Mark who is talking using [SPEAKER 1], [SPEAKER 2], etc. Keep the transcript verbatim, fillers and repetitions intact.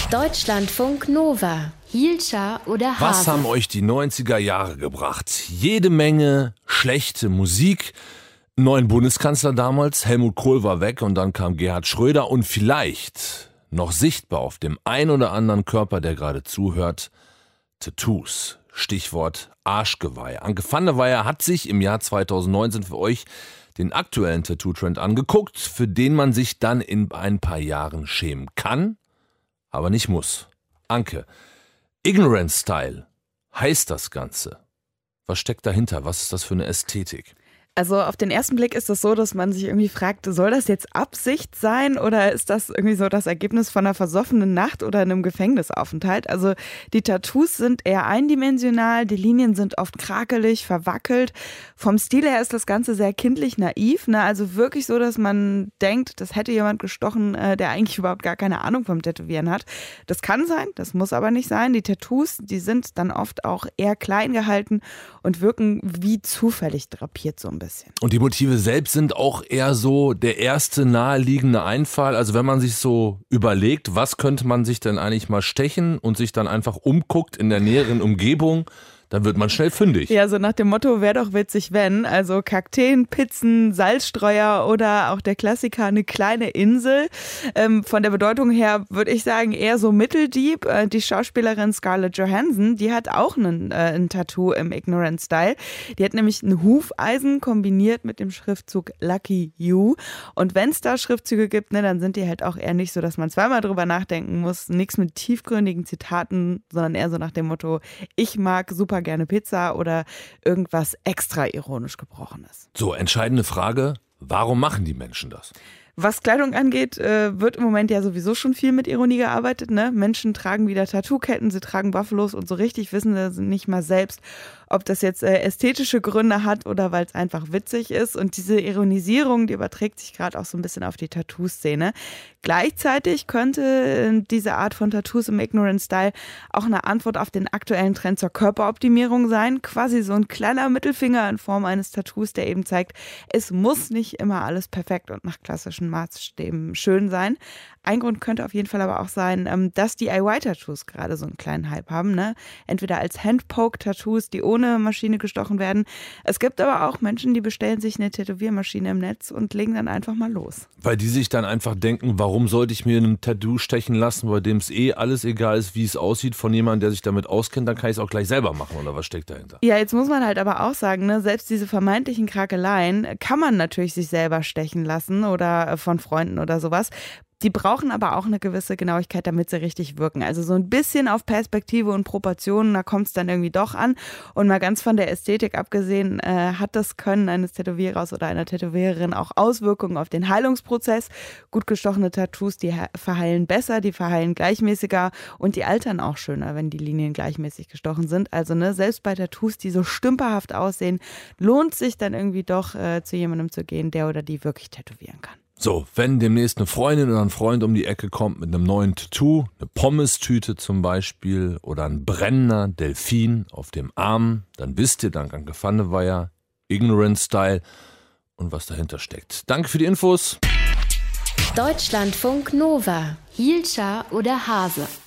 [SPEAKER 1] Deutschlandfunk Nova. Hielscher oder Hase?
[SPEAKER 2] Was haben euch die neunziger Jahre gebracht? Jede Menge schlechte Musik. Neuen Bundeskanzler damals, Helmut Kohl war weg und dann kam Gerhard Schröder und vielleicht noch sichtbar auf dem ein oder anderen Körper, der gerade zuhört, Tattoos. Stichwort Arschgeweih. Anke van der Weyer hat sich im Jahr zweitausendneunzehn für euch den aktuellen Tattoo-Trend angeguckt, für den man sich dann in ein paar Jahren schämen kann, aber nicht muss. Anke, Ignorant Style heißt das Ganze. Was steckt dahinter? Was ist das für eine Ästhetik?
[SPEAKER 3] Also auf den ersten Blick ist es so, dass man sich irgendwie fragt, soll das jetzt Absicht sein oder ist das irgendwie so das Ergebnis von einer versoffenen Nacht oder einem Gefängnisaufenthalt? Also die Tattoos sind eher eindimensional, die Linien sind oft krakelig, verwackelt. Vom Stil her ist das Ganze sehr kindlich naiv, ne? Also wirklich so, dass man denkt, das hätte jemand gestochen, äh, der eigentlich überhaupt gar keine Ahnung vom Tätowieren hat. Das kann sein, das muss aber nicht sein. Die Tattoos, die sind dann oft auch eher klein gehalten und wirken wie zufällig drapiert so ein bisschen.
[SPEAKER 2] Und die Motive selbst sind auch eher so der erste naheliegende Einfall. Also wenn man sich so überlegt, was könnte man sich denn eigentlich mal stechen und sich dann einfach umguckt in der näheren Umgebung, dann wird man schnell fündig.
[SPEAKER 3] Ja, so nach dem Motto, wäre doch witzig, wenn. Also Kakteen, Pizzen, Salzstreuer oder auch der Klassiker, eine kleine Insel. Ähm, von der Bedeutung her würde ich sagen, eher so Mitteldieb. Äh, die Schauspielerin Scarlett Johansson, die hat auch einen, äh, ein Tattoo im Ignorant Style. Die hat nämlich ein Hufeisen kombiniert mit dem Schriftzug Lucky You. Und wenn es da Schriftzüge gibt, ne, dann sind die halt auch eher nicht so, dass man zweimal drüber nachdenken muss. Nichts mit tiefgründigen Zitaten, sondern eher so nach dem Motto, ich mag super gerne Pizza oder irgendwas extra ironisch Gebrochenes.
[SPEAKER 2] So, entscheidende Frage, warum machen die Menschen das?
[SPEAKER 3] Was Kleidung angeht, äh, wird im Moment ja sowieso schon viel mit Ironie gearbeitet, ne? Menschen tragen wieder Tattoo-Ketten, sie tragen Buffalos und so richtig wissen sie nicht mal selbst, ob das jetzt äh, ästhetische Gründe hat oder weil es einfach witzig ist. Und diese Ironisierung, die überträgt sich gerade auch so ein bisschen auf die Tattoo-Szene. Gleichzeitig könnte äh, diese Art von Tattoos im Ignorant Style auch eine Antwort auf den aktuellen Trend zur Körperoptimierung sein. Quasi so ein kleiner Mittelfinger in Form eines Tattoos, der eben zeigt, es muss nicht immer alles perfekt und nach klassischen Maßstäben schön sein. Ein Grund könnte auf jeden Fall aber auch sein, dass D I Y-Tattoos gerade so einen kleinen Hype haben, ne? Entweder als Handpoke-Tattoos, die ohne Maschine gestochen werden. Es gibt aber auch Menschen, die bestellen sich eine Tätowiermaschine im Netz und legen dann einfach mal los.
[SPEAKER 2] Weil die sich dann einfach denken, warum sollte ich mir ein Tattoo stechen lassen, bei dem es eh alles egal ist, wie es aussieht, von jemandem, der sich damit auskennt, dann kann ich es auch gleich selber machen, oder was steckt dahinter?
[SPEAKER 3] Ja, jetzt muss man halt aber auch sagen, ne, selbst diese vermeintlichen Krakeleien kann man natürlich sich selber stechen lassen oder von Freunden oder sowas. Die brauchen aber auch eine gewisse Genauigkeit, damit sie richtig wirken. Also so ein bisschen auf Perspektive und Proportionen, da kommt es dann irgendwie doch an. Und mal ganz von der Ästhetik abgesehen, äh, hat das Können eines Tätowierers oder einer Tätowiererin auch Auswirkungen auf den Heilungsprozess. Gut gestochene Tattoos, die verheilen besser, die verheilen gleichmäßiger und die altern auch schöner, wenn die Linien gleichmäßig gestochen sind. Also ne, selbst bei Tattoos, die so stümperhaft aussehen, lohnt sich dann irgendwie doch äh, zu jemandem zu gehen, der oder die wirklich tätowieren kann.
[SPEAKER 2] So, wenn demnächst eine Freundin oder ein Freund um die Ecke kommt mit einem neuen Tattoo, eine Pommestüte zum Beispiel oder ein brennender Delfin auf dem Arm, dann wisst ihr, dank Anke van der Weyer, Ignorant Style und was dahinter steckt. Danke für die Infos.
[SPEAKER 1] Deutschlandfunk Nova. Hielscher oder Hase?